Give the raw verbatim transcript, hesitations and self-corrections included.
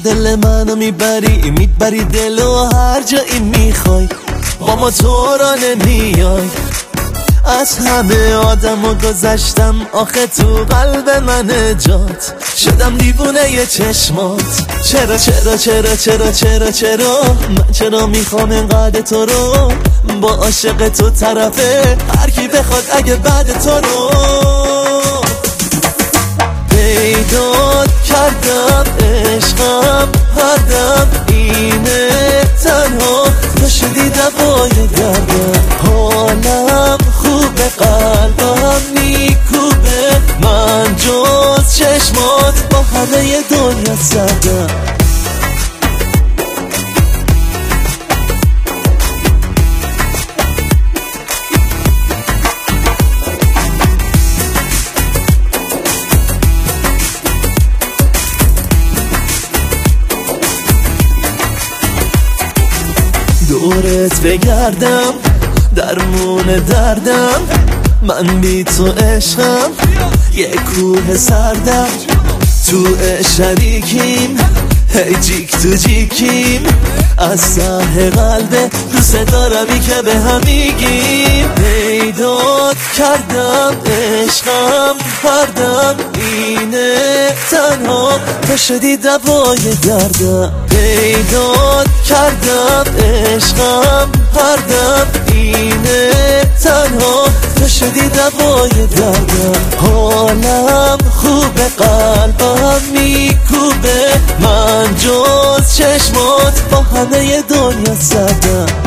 دل منو میبری میبری دلو هر جایی میخوای، با ما تو را نمیای. از همه آدم و گذشتم آخه تو قلب من جات، شدم دیوونه ی چشمات. چرا چرا چرا چرا چرا چرا من چرا میخوام اینقدر تو رو، با عاشق تو طرفه هر کی بخواد اگه بعد تو رو. پیدات کردم عشقم هر دم اینه، تنها تو شدی دوای دردم. حالم خوبه قلبم میکوبه، من جز چشمات با همه دنیا سردم. دورت بگردم درمون دردم، من بی تو عشقم یه کوه سردم. تو شریکیم هی جیک تو جیکیم، از ته قلب دوست دارمی که به هم میگیم. پیدات کردم عشقم هر دم اینه، تنها تو شدی دوای دردم. پیدات کردم عشقم هر دم اینه، تنها تو شدی دوای دردم. حالم خوبه قلبم میکوبه، من جز چشمات با همه دنیا سردم.